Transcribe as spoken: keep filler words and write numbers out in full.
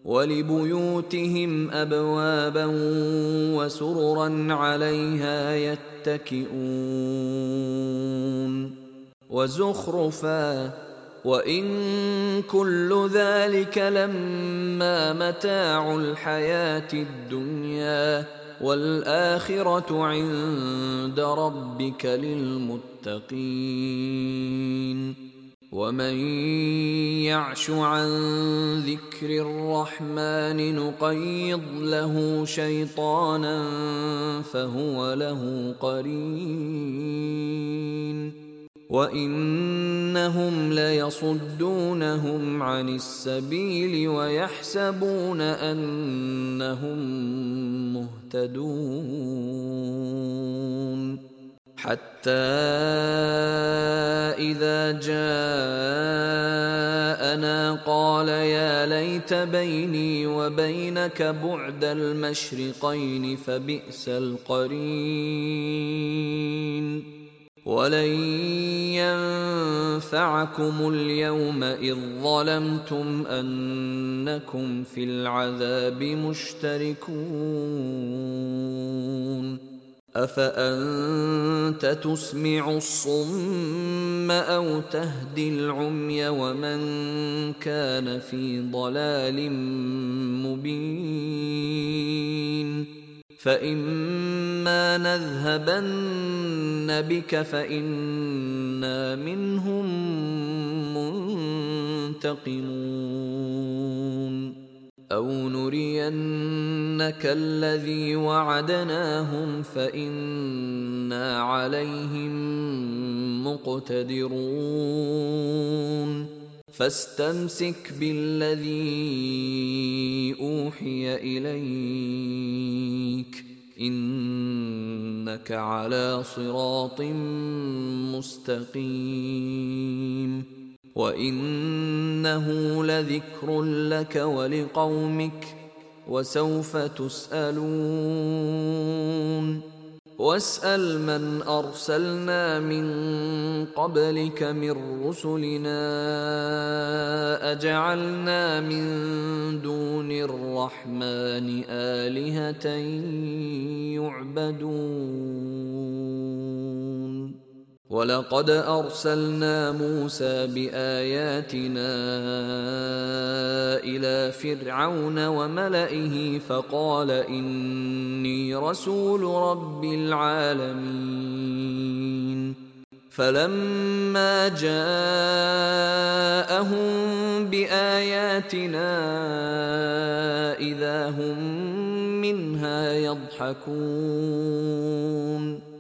ولبيوتهم أبوابا وسررا عليها يتكئون وزخرفا وإن كل ذلك لما متاع الحياة الدنيا والآخرة عند ربك للمتقين ومن يعش عن ذكر الرحمن نقيض له شيطانا فهو له قرين وإنهم ليصدونهم عن السبيل ويحسبون أنهم مهتدون حتى إذا جاءنا قال يا ليت بيني وبينك بعد المشرقين فبئس القرين ولن ينفعكم اليوم إذ ظلمتم أنكم في العذاب مشتركون أفأنت تسمع الصم أو تهدي العمي ومن كان في ضلال مبين فإما نذهبن بك فإنا منهم منتقمون أو نرينك الذي وعدناهم فإنا عليهم مقتدرون فاستمسك بالذي أوحي إليك إنك على صراط مستقيم وإنه لذكر لك ولقومك وسوف تسألون واسأل من أرسلنا من قبلك من رسلنا أجعلنا من دون الرحمن آلهة يعبدون ولقد أرسلنا موسى بآياتنا إلى فرعون وملئه فقال إني رسول رب العالمين فلما جاءهم بآياتنا إذا هم منها يضحكون